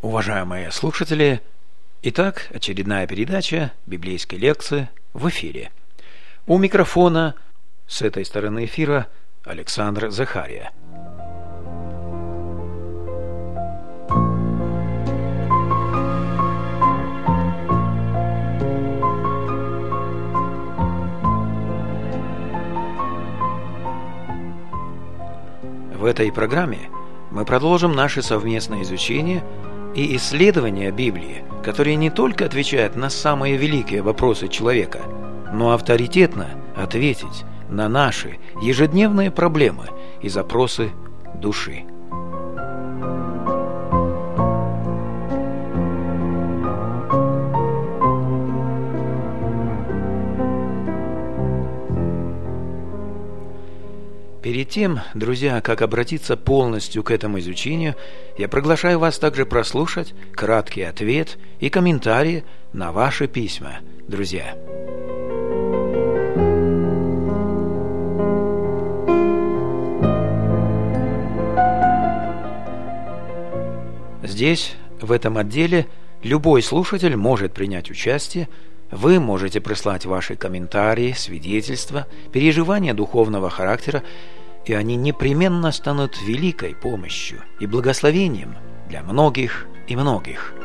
Уважаемые слушатели, итак, очередная передача библейской лекции в эфире. У микрофона с этой стороны эфира Александр Захария. В этой программе мы продолжим наше совместное изучение и исследование Библии, которые не только отвечают на самые великие вопросы человека, но авторитетно ответить на наши ежедневные проблемы и запросы души. Перед тем, друзья, как обратиться полностью к этому изучению, я приглашаю вас также прослушать краткий ответ и комментарии на ваши письма, друзья. Здесь, в этом отделе, любой слушатель может принять участие. Вы можете прислать ваши комментарии, свидетельства, переживания духовного характера, и они непременно станут великой помощью и благословением для многих и многих.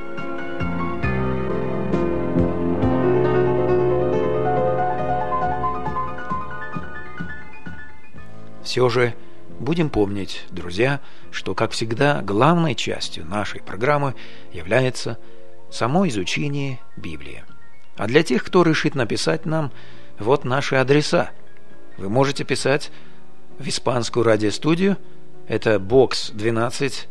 Все же будем помнить, друзья, что, как всегда, главной частью нашей программы является само изучение Библии. А для тех, кто решит написать нам, вот наши адреса. Вы можете писать в испанскую радиостудию, это бокс 12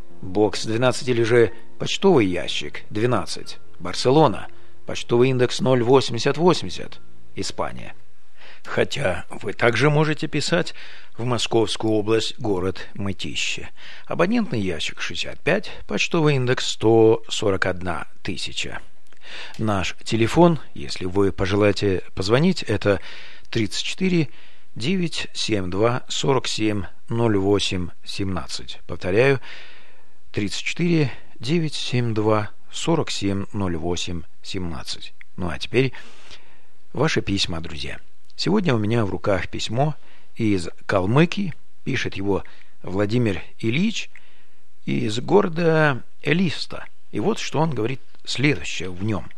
или же почтовый ящик 12, Барселона, почтовый индекс 08080, Испания. Хотя вы также можете писать в Московскую область, город Мытищи. Абонентный ящик 65, почтовый индекс 141 тысяча. Наш телефон, если вы пожелаете позвонить, это 34 972 47 08 17. Повторяю, 34 972 47 08 17. Ну а теперь ваши письма, друзья. Сегодня у меня в руках письмо из Калмыкии, пишет его Владимир Ильич из города Элиста. И вот что он говорит следующее в нем.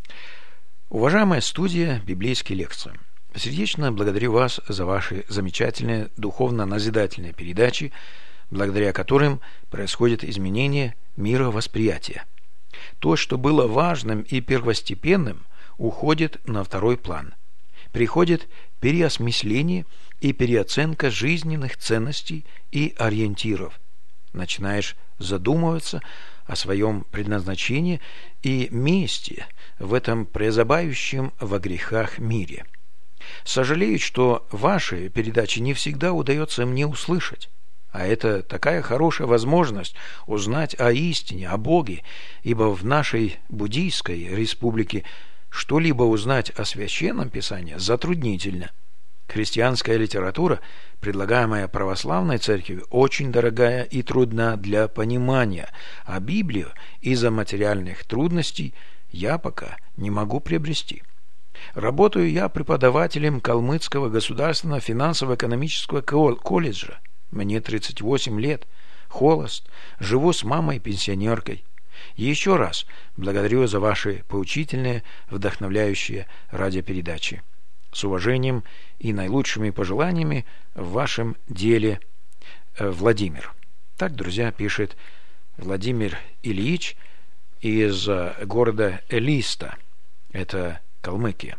Уважаемая студия библейской лекции, сердечно благодарю вас за ваши замечательные духовно-назидательные передачи, благодаря которым происходит изменение мировосприятия. То, что было важным и первостепенным, уходит на второй план. Приходит переосмысление и переоценка жизненных ценностей и ориентиров. Начинаешь задумываться о своем предназначении и месте в этом презабавающем во грехах мире. Сожалею, что ваши передачи не всегда удается мне услышать, а это такая хорошая возможность узнать о истине, о Боге, ибо в нашей буддийской республике что-либо узнать о Священном Писании затруднительно. Христианская литература, предлагаемая православной церковью, очень дорогая и трудна для понимания, а Библию из-за материальных трудностей я пока не могу приобрести. Работаю я преподавателем Калмыцкого государственного финансово-экономического колледжа. Мне 38 лет, холост, живу с мамой-пенсионеркой. Еще раз благодарю за ваши поучительные, вдохновляющие радиопередачи. С уважением и наилучшими пожеланиями в вашем деле, Владимир. Так, друзья, пишет Владимир Ильич из города Элиста. Это Калмыкия.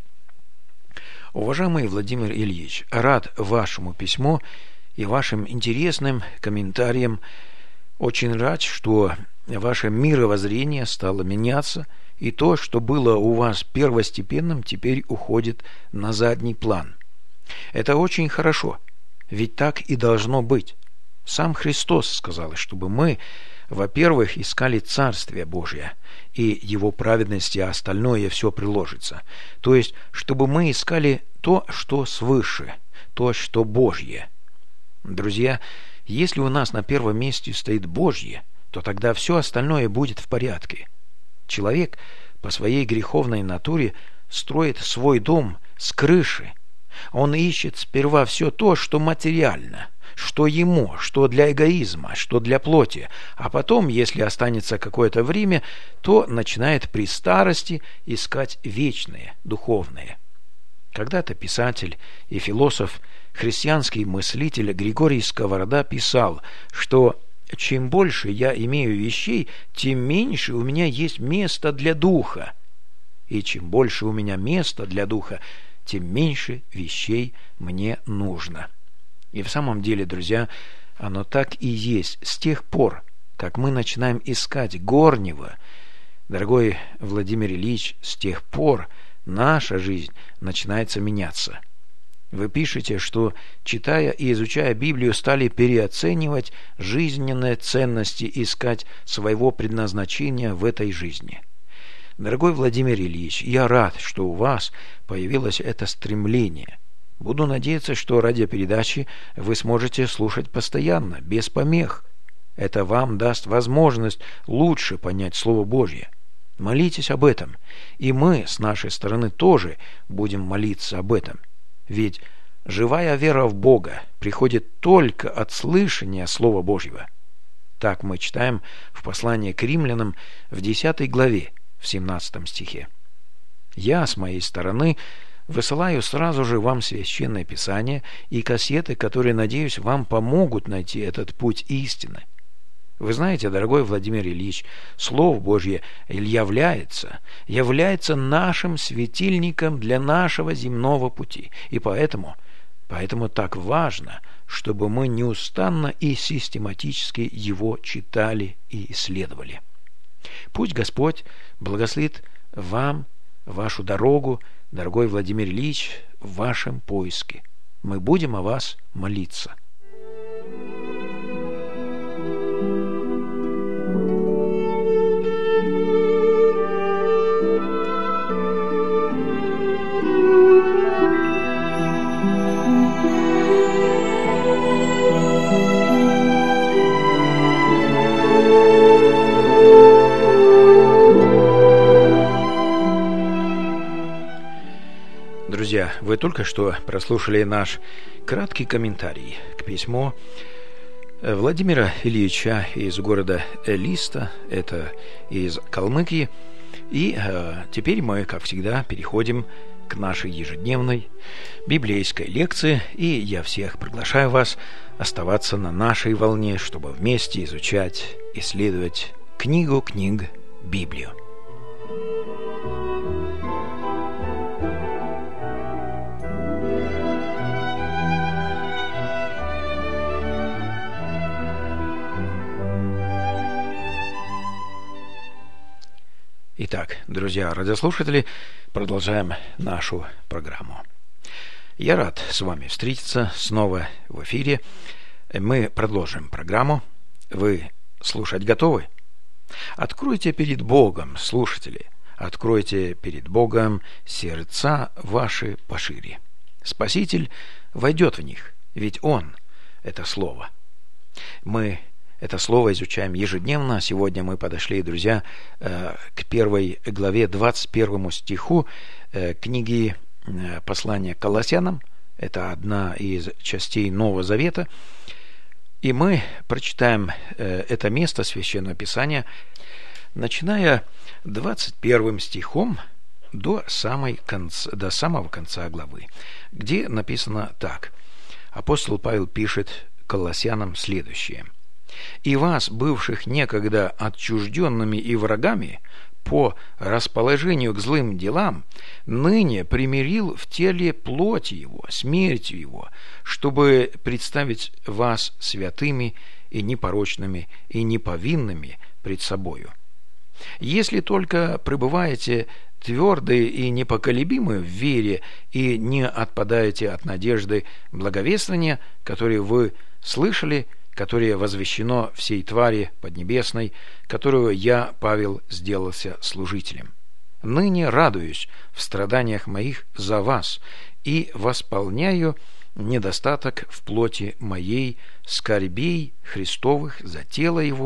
Уважаемый Владимир Ильич, рад вашему письму и вашим интересным комментариям. Очень рад, что ваше мировоззрение стало меняться, и то, что было у вас первостепенным, теперь уходит на задний план. Это очень хорошо, ведь так и должно быть. Сам Христос сказал, чтобы мы, во-первых, искали Царствие Божие и Его праведности, а остальное все приложится. То есть, чтобы мы искали то, что свыше, то, что Божье. Друзья, если у нас на первом месте стоит Божье, то тогда все остальное будет в порядке. Человек по своей греховной натуре строит свой дом с крыши. Он ищет сперва все то, что материально, что ему, что для эгоизма, что для плоти, а потом, если останется какое-то время, то начинает при старости искать вечное, духовное. Когда-то писатель и философ, христианский мыслитель Григорий Сковорода писал, что чем больше я имею вещей, тем меньше у меня есть места для духа. И чем больше у меня места для духа, тем меньше вещей мне нужно. И в самом деле, друзья, оно так и есть. С тех пор, как мы начинаем искать горнего, дорогой Владимир Ильич, с тех пор наша жизнь начинается меняться. Вы пишете, что, читая и изучая Библию, стали переоценивать жизненные ценности, искать своего предназначения в этой жизни. Дорогой Владимир Ильич, я рад, что у вас появилось это стремление. Буду надеяться, что радиопередачи вы сможете слушать постоянно, без помех. Это вам даст возможность лучше понять Слово Божье. Молитесь об этом, и мы с нашей стороны тоже будем молиться об этом. Ведь живая вера в Бога приходит только от слышания Слова Божьего. Так мы читаем в послании к римлянам в 10 главе, в 17 стихе. Я, с моей стороны, высылаю сразу же вам Священное Писание и кассеты, которые, надеюсь, вам помогут найти этот путь истины. Вы знаете, дорогой Владимир Ильич, Слово Божье является нашим светильником для нашего земного пути. И поэтому так важно, чтобы мы неустанно и систематически его читали и исследовали. Пусть Господь благословит вам вашу дорогу, дорогой Владимир Ильич, в вашем поиске. Мы будем о вас молиться. Друзья, вы только что прослушали наш краткий комментарий к письму Владимира Ильича из города Элиста, это из Калмыкии. И теперь мы, как всегда, переходим к нашей ежедневной библейской лекции. И я всех приглашаю вас оставаться на нашей волне, чтобы вместе изучать, исследовать книгу книг Библию. Итак, друзья радиослушатели, продолжаем нашу программу. Я рад с вами встретиться снова в эфире. Мы продолжим программу. Вы слушать готовы? Откройте перед Богом, слушатели, откройте перед Богом сердца ваши пошире. Спаситель войдет в них, ведь Он – это Слово. Мы это слово изучаем ежедневно. Сегодня мы подошли, друзья, к 1 главе 21 стиху книги послания к Колоссянам. Это одна из частей Нового Завета. И мы прочитаем это место Священного Писания, начиная 21 стихом до самого конца главы, где написано так. Апостол Павел пишет Колоссянам следующее. «И вас, бывших некогда отчужденными и врагами, по расположению к злым делам, ныне примирил в теле плоти его, смертью его, чтобы представить вас святыми и непорочными и неповинными пред собою. Если только пребываете твердые и непоколебимы в вере и не отпадаете от надежды благовествования, которое вы слышали, которое возвещено всей твари поднебесной, которую я, Павел, сделался служителем. Ныне радуюсь в страданиях моих за вас и восполняю недостаток в плоти моей скорбей Христовых за тело Его,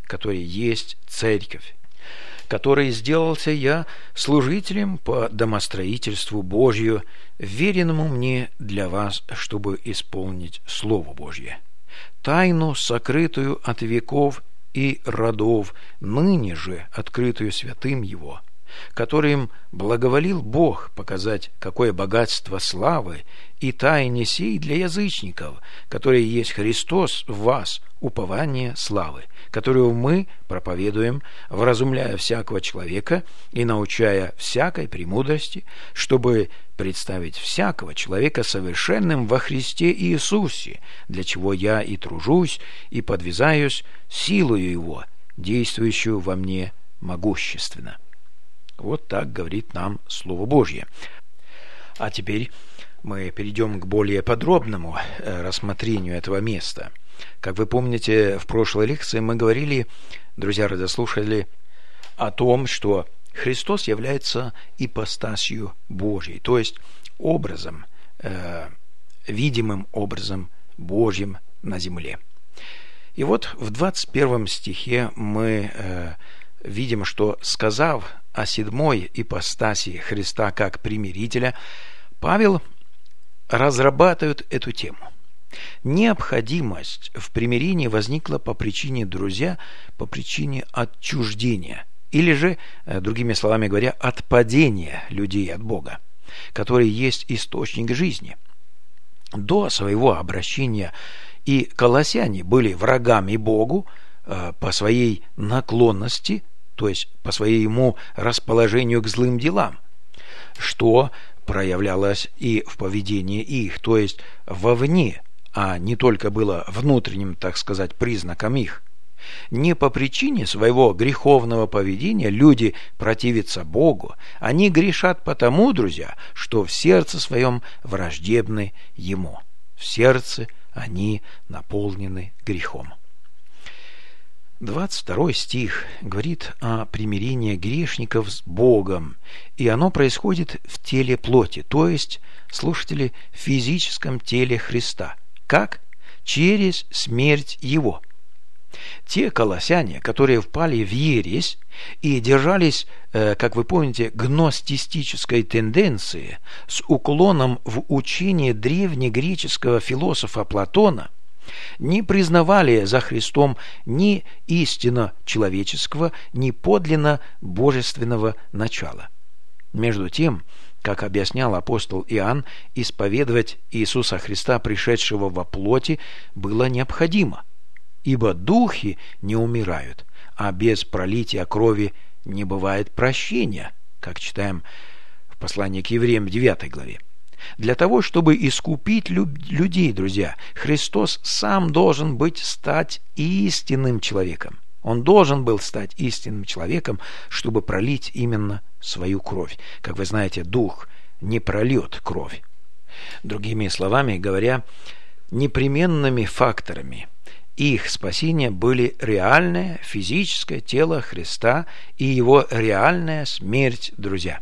который есть церковь, которой сделался я служителем по домостроительству Божию, веренному мне для вас, чтобы исполнить Слово Божье. Тайну, сокрытую от веков и родов, ныне же открытую святым Его, которым благоволил Бог показать, какое богатство славы и тайне сей для язычников, которые есть Христос в вас, упование славы, которую мы проповедуем, вразумляя всякого человека и научая всякой премудрости, чтобы представить всякого человека совершенным во Христе Иисусе, для чего я и тружусь, и подвязаюсь силою Его, действующую во мне могущественно». Вот так говорит нам Слово Божье. А теперь мы перейдем к более подробному рассмотрению этого места. Как вы помните, в прошлой лекции мы говорили, друзья радиослушатели, о том, что Христос является ипостасью Божьей, то есть образом, видимым образом Божьим на земле. И вот в 21 стихе мы видим, что, сказав о седьмой ипостаси Христа как примирителя, Павел разрабатывает эту тему. Необходимость в примирении возникла по причине, друзья, по причине отчуждения, или же, другими словами говоря, отпадения людей от Бога, который есть источник жизни. До своего обращения и колоссяне были врагами Богу по своей наклонности, то есть по своему расположению к злым делам, что проявлялось и в поведении их, то есть вовне, а не только было внутренним, так сказать, признаком их. Не по причине своего греховного поведения люди противятся Богу, они грешат потому, друзья, что в сердце своем враждебны Ему. В сердце они наполнены грехом. 22 стих говорит о примирении грешников с Богом, и оно происходит в теле плоти, то есть, слушатели, в физическом теле Христа. Как? Через смерть Его. Те колоссяне, которые впали в ересь и держались, как вы помните, гностистической тенденции с уклоном в учение древнегреческого философа Платона, не признавали за Христом ни истинно человеческого, ни подлинно божественного начала. Между тем, как объяснял апостол Иоанн, исповедовать Иисуса Христа, пришедшего во плоти, было необходимо, ибо духи не умирают, а без пролития крови не бывает прощения, как читаем в послании к евреям в 9 главе. Для того, чтобы искупить людей, друзья, Христос сам должен стать истинным человеком. Он должен был стать истинным человеком, чтобы пролить именно свою кровь. Как вы знаете, Дух не прольет кровь. Другими словами говоря, непременными факторами их спасения были реальное физическое тело Христа и Его реальная смерть, друзья.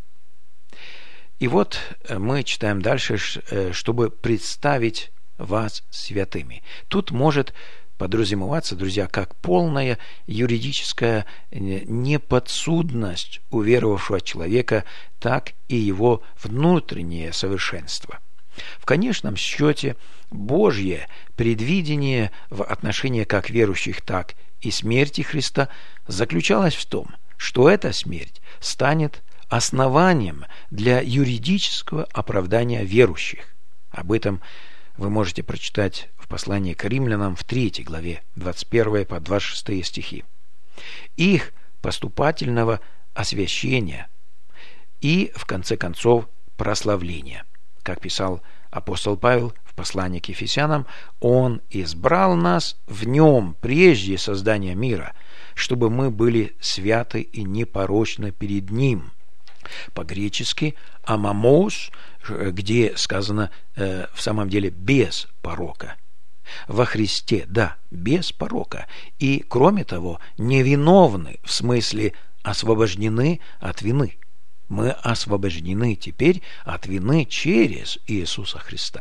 И вот мы читаем дальше, чтобы представить вас святыми. Тут может подразумеваться, друзья, как полная юридическая неподсудность уверовавшего человека, так и его внутреннее совершенство. В конечном счете, Божье предвидение в отношении как верующих, так и смерти Христа заключалось в том, что эта смерть станет основанием для юридического оправдания верующих. Об этом вы можете прочитать в послании к римлянам в 3 главе, 21 по 26 стихи. Их поступательного освящения и, в конце концов, прославления. Как писал апостол Павел в послании к Ефесянам, «Он избрал нас в Нем прежде создания мира, чтобы мы были святы и непорочны перед Ним». По-гречески «амамос», где сказано в самом деле «без порока». Во Христе, да, без порока. И, кроме того, невиновны, в смысле освобождены от вины. Мы освобождены теперь от вины через Иисуса Христа.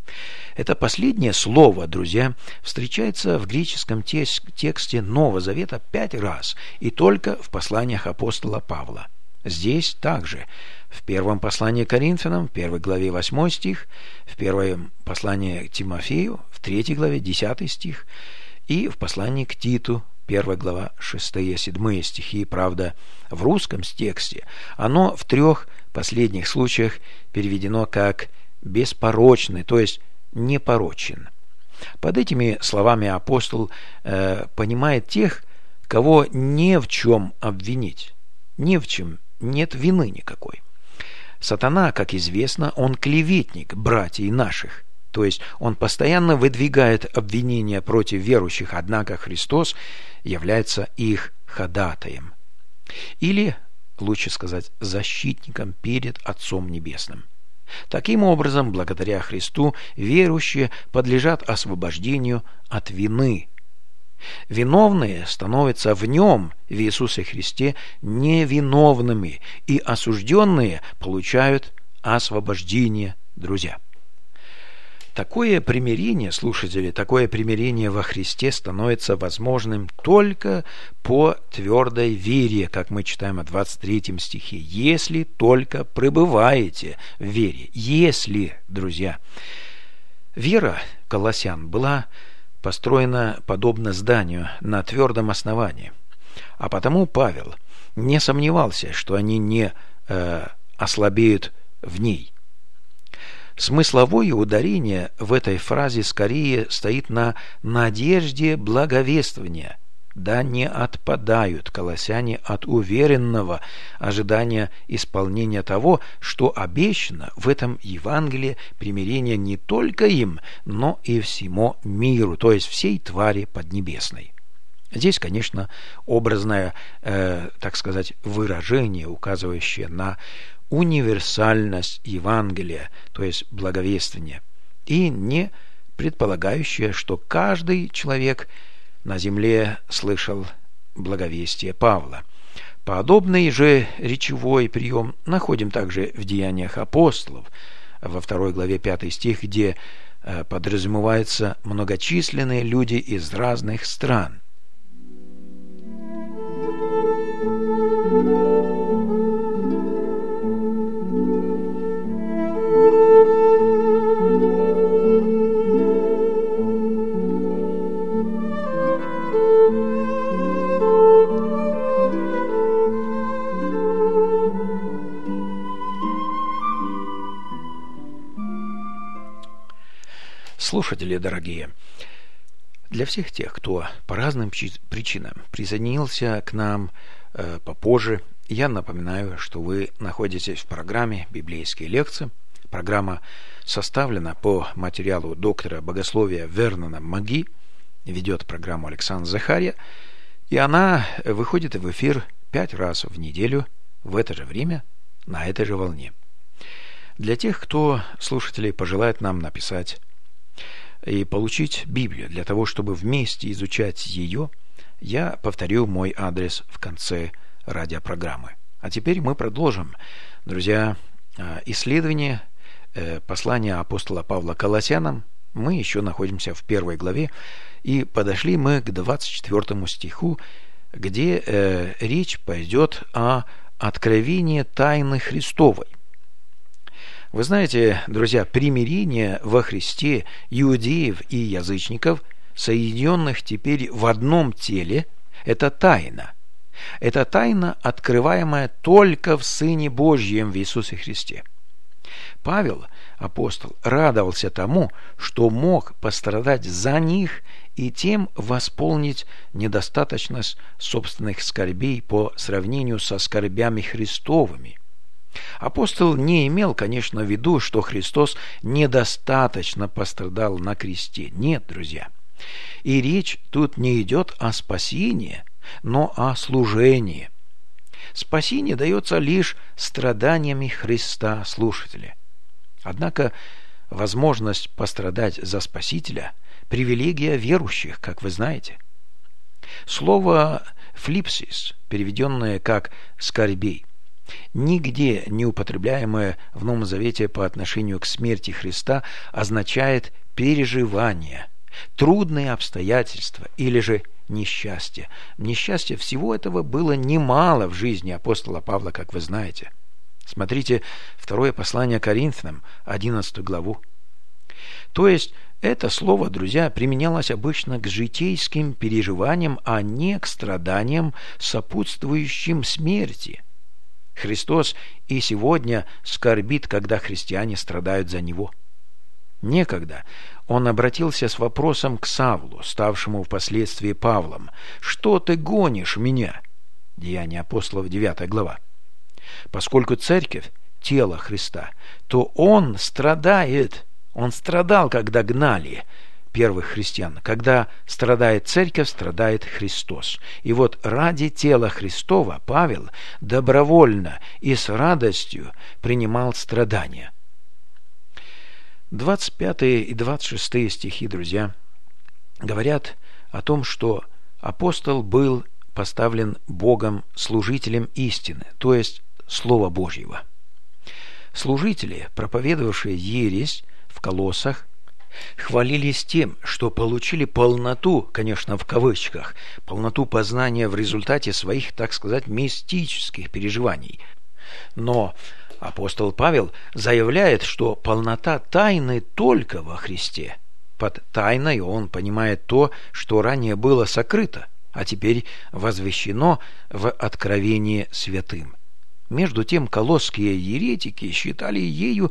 Это последнее слово, друзья, встречается в греческом тексте Нового Завета 5 раз, и только в посланиях апостола Павла. Здесь также в первом послании к Коринфянам, в 1 главе 8 стих, в первом послании к Тимофею, в 3 главе 10 стих, и в послании к Титу, 1 глава 6-7 стихи. Правда, в русском тексте оно в 3 последних случаях переведено как «беспорочный», то есть «непорочен». Под этими словами апостол понимает тех, кого не в чем обвинить, ни в чем нет вины никакой. Сатана, как известно, он клеветник братьев наших, то есть он постоянно выдвигает обвинения против верующих, однако Христос является их ходатаем. Или, лучше сказать, защитником перед Отцом Небесным. Таким образом, благодаря Христу верующие подлежат освобождению от вины. Виновные становятся в Нем, в Иисусе Христе, невиновными, и осужденные получают освобождение, друзья. Такое примирение, слушатели, такое примирение во Христе становится возможным только по твердой вере, как мы читаем в 23 стихе. «Если только пребываете в вере». Если, друзья. Вера колоссян была построена подобно зданию на твердом основании. А потому Павел не сомневался, что они не ослабеют в ней. Смысловое ударение в этой фразе скорее стоит на надежде благовествования. Да не отпадают колоссяне от уверенного ожидания исполнения того, что обещано в этом Евангелии примирение не только им, но и всему миру, то есть всей твари поднебесной. Здесь, конечно, образное, так сказать, выражение, указывающее на универсальность Евангелия, то есть благовествия, и не предполагающее, что каждый человек на земле слышал благовестие Павла. Подобный же речевой прием находим также в Деяниях апостолов, во 2 главе 5 стих, где подразумеваются многочисленные люди из разных стран. Слушатели дорогие, для всех тех, кто по разным причинам присоединился к нам попозже, я напоминаю, что вы находитесь в программе «Библейские лекции». Программа составлена по материалу доктора богословия Вернона Маги, ведет программу Александр Захарья, и она выходит в эфир 5 раз в неделю в это же время на этой же волне. Для тех, кто, слушателей, пожелает нам написать и получить Библию для того, чтобы вместе изучать ее, я повторю мой адрес в конце радиопрограммы. А теперь мы продолжим, друзья, исследование послания апостола Павла к Колоссянам. Мы еще находимся в 1 главе, и подошли мы к 24 стиху, где речь пойдет о откровении тайны Христовой. Вы знаете, друзья, примирение во Христе иудеев и язычников, соединенных теперь в одном теле, это тайна. Это тайна, открываемая только в Сыне Божьем в Иисусе Христе. Павел, апостол, радовался тому, что мог пострадать за них и тем восполнить недостаточность собственных скорбей по сравнению со скорбями Христовыми. Апостол не имел, конечно, в виду, что Христос недостаточно пострадал на кресте. Нет, друзья. И речь тут не идет о спасении, но о служении. Спасение дается лишь страданиями Христа, слушатели. Однако возможность пострадать за Спасителя – привилегия верующих, как вы знаете. Слово «флипсис», переведенное как «скорбей», Нигде не употребляемое в Новом Завете по отношению к смерти Христа означает переживание, трудные обстоятельства или же несчастье. Несчастья всего этого было немало в жизни апостола Павла, как вы знаете. Смотрите второе послание Коринфянам, 11 главу. То есть это слово, друзья, применялось обычно к житейским переживаниям, а не к страданиям, сопутствующим смерти. Христос и сегодня скорбит, когда христиане страдают за Него. Некогда он обратился с вопросом к Савлу, ставшему впоследствии Павлом: «Что ты гонишь меня?» Деяния апостолов, 9 глава. Поскольку церковь – тело Христа, то он страдает. Он страдал, когда гнали первых христиан. Когда страдает церковь, страдает Христос. И вот ради тела Христова Павел добровольно и с радостью принимал страдания. 25 и 26 стихи, друзья, говорят о том, что апостол был поставлен Богом служителем истины, то есть Слова Божьего. Служители, проповедовавшие ересь в Колоссах, хвалились тем, что получили полноту, конечно, в кавычках, полноту познания в результате своих, так сказать, мистических переживаний. Но апостол Павел заявляет, что полнота тайны только во Христе. Под тайной он понимает то, что ранее было сокрыто, а теперь возвещено в откровении святым. Между тем, колосские еретики считали ею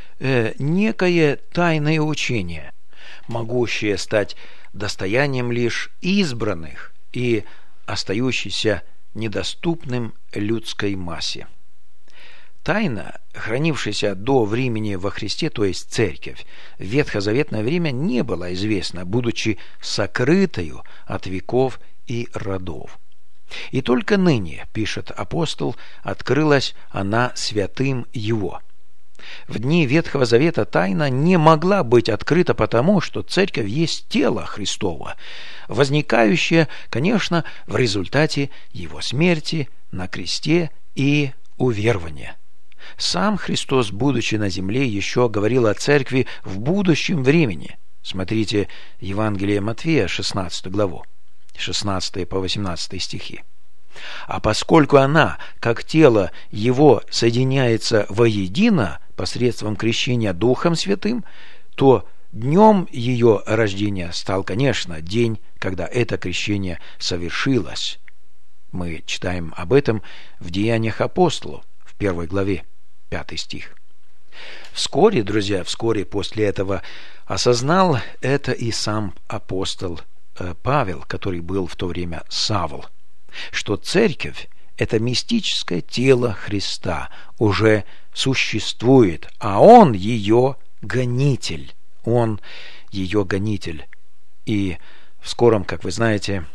некое тайное учение, могущее стать достоянием лишь избранных и остающееся недоступным людской массе. Тайна, хранившаяся до времени во Христе, то есть церковь, в ветхозаветное время не была известна, будучи сокрытою от веков и родов. И только ныне, пишет апостол, открылась она святым его. В дни Ветхого Завета тайна не могла быть открыта потому, что церковь есть тело Христово, возникающее, конечно, в результате его смерти на кресте и уверования. Сам Христос, будучи на земле, еще говорил о церкви в будущем времени. Смотрите Евангелие Матфея, 16 главу, 16 по 18 стихи. А поскольку она, как тело его, соединяется воедино посредством крещения Духом Святым, то днем ее рождения стал, конечно, день, когда это крещение совершилось. Мы читаем об этом в Деяниях апостолов, в 1 главе, 5 стих. Вскоре, друзья, после этого осознал это и сам апостол Павел, который был в то время Савл, что церковь – это мистическое тело Христа, уже существует, а он ее гонитель. Он ее гонитель. И в скором, как вы знаете,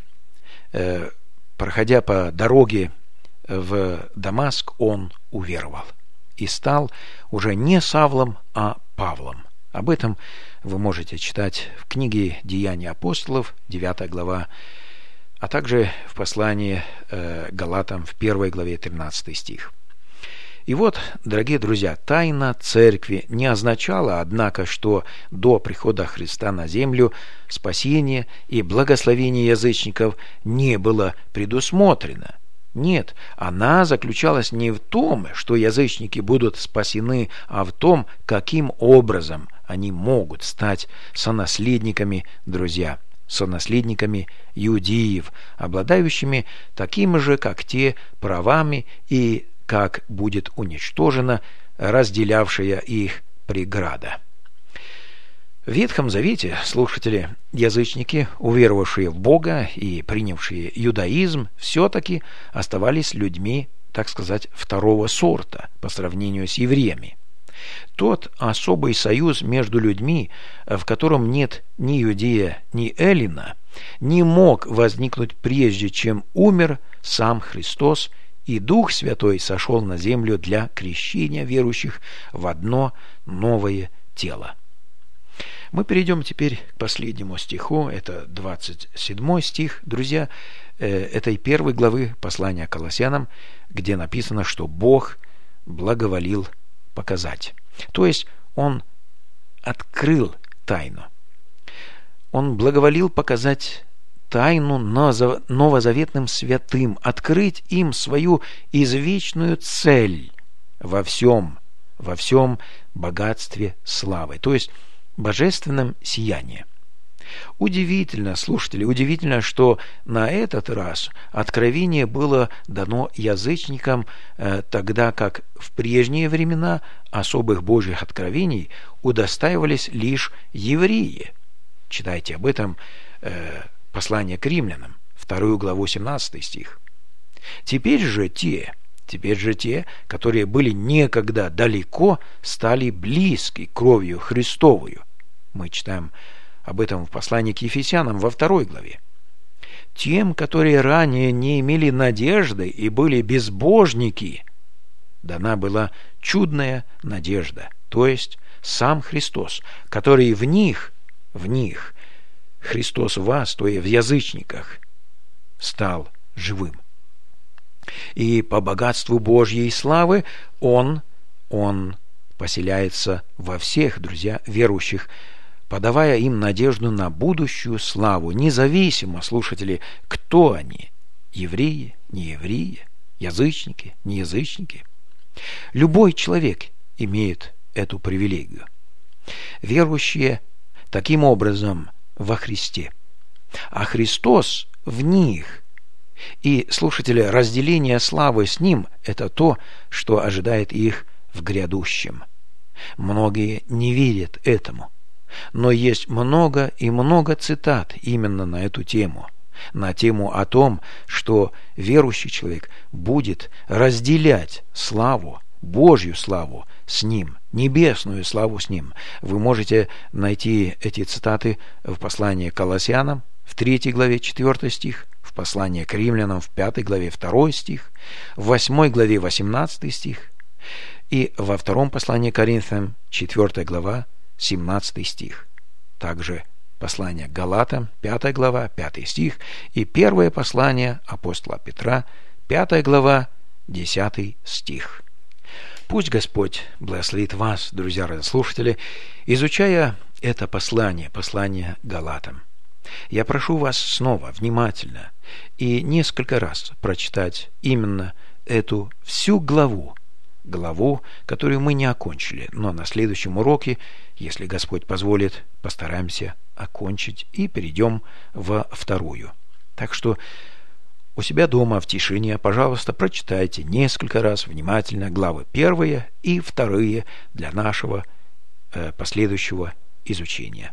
проходя по дороге в Дамаск, он уверовал и стал уже не Савлом, а Павлом. Об этом вы можете читать в книге «Деяния апостолов», 9 глава, а также в послании Галатам в 1 главе 13 стих. И вот, дорогие друзья, тайна церкви не означала, однако, что до прихода Христа на землю спасение и благословение язычников не было предусмотрено. Нет, она заключалась не в том, что язычники будут спасены, а в том, каким образом они могут стать сонаследниками, друзья, сонаследниками иудеев, обладающими такими же, как те, правами и как будет уничтожена разделявшая их преграда. В Ветхом Завете, слушатели, язычники, уверовавшие в Бога и принявшие иудаизм, все-таки оставались людьми, так сказать, второго сорта по сравнению с евреями. Тот особый союз между людьми, в котором нет ни иудея, ни эллина, не мог возникнуть прежде, чем умер сам Христос, и Дух Святой сошел на землю для крещения верующих в одно новое тело. Мы перейдем теперь к последнему стиху, это 27 стих, друзья, этой первой главы послания к Колоссянам, где написано, что Бог благоволил показать. То есть Он открыл тайну. Он благоволил показать тайну новозаветным святым, открыть им свою извечную цель во всем богатстве славы, то есть божественном сиянии. Удивительно, слушатели, удивительно, что на этот раз откровение было дано язычникам, тогда как в прежние времена особых Божьих откровений удостаивались лишь евреи. Читайте об этом послание к римлянам, 2 главу, 17 стих. Теперь же те, которые были некогда далеко, стали близки кровью Христовую. Мы читаем об этом в послании к Ефесянам во 2 главе. Тем, которые ранее не имели надежды и были безбожники, дана была чудная надежда, то есть сам Христос, который в них, Христос в вас, то есть в язычниках, стал живым. И по богатству Божьей славы Он поселяется во всех, друзья, верующих, подавая им надежду на будущую славу, независимо, слушатели, кто они, евреи, не евреи, язычники, не язычники. Любой человек имеет эту привилегию. Верующие таким образом во Христе, а Христос в них. И, слушатели, разделение славы с Ним – это то, что ожидает их в грядущем. Многие не верят этому, но есть много и много цитат именно на эту тему, на тему о том, что верующий человек будет разделять славу, Божью славу с Ним, небесную славу с Ним. Вы можете найти эти цитаты в послании к Колоссянам, в 3 главе 4 стих, в послании к римлянам в 5 главе 2 стих, в 8 главе 18 стих и во 2 послании к Коринфянам 4 глава 17 стих. Также послание к Галатам 5 глава 5 стих и первое послание апостола Петра 5 глава 10 стих. Пусть Господь благословит вас, друзья радиослушатели, изучая это послание Галатам. Я прошу вас снова внимательно и несколько раз прочитать именно эту всю главу, которую мы не окончили, но на следующем уроке, если Господь позволит, постараемся окончить и перейдем во 2. Так что у себя дома в тишине, пожалуйста, прочитайте несколько раз внимательно главы 1 и 2 для нашего последующего изучения.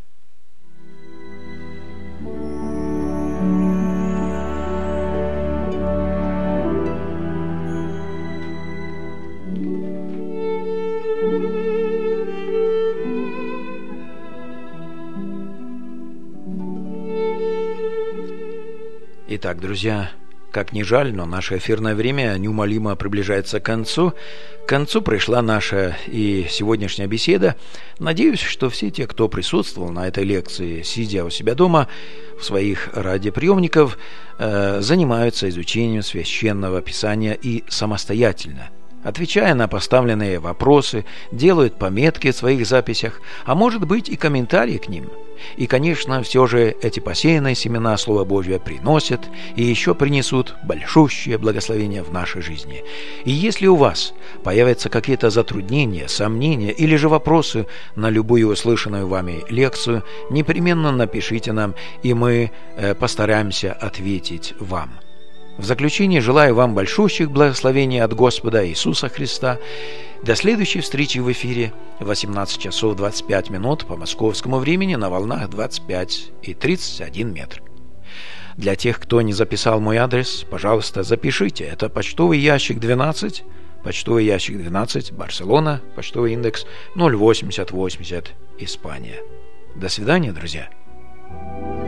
Итак, друзья, как ни жаль, но наше эфирное время неумолимо приближается к концу. К концу пришла наша и сегодняшняя беседа. Надеюсь, что все те, кто присутствовал на этой лекции, сидя у себя дома, в своих радиоприемниках, занимаются изучением Священного Писания и самостоятельно, отвечая на поставленные вопросы, делают пометки в своих записях, а может быть и комментарии к ним. И, конечно, все же эти посеянные семена Слова Божьего приносят и еще принесут большущее благословение в нашей жизни. И если у вас появятся какие-то затруднения, сомнения или же вопросы на любую услышанную вами лекцию, непременно напишите нам, и мы постараемся ответить вам. В заключение желаю вам большущих благословений от Господа Иисуса Христа. До следующей встречи в эфире в 18 часов 25 минут по московскому времени на волнах 25 и 31 метр. Для тех, кто не записал мой адрес, пожалуйста, запишите. Это почтовый ящик 12, Барселона, почтовый индекс 08080, Испания. До свидания, друзья.